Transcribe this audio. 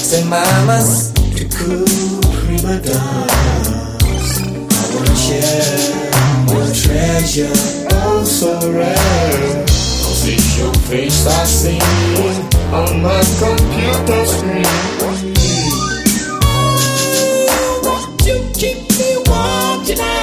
say mamas, the cool prima donnas. I wanna share your treasure, oh so rare. Cause it's your face I see on my computer screen. You keep me watching.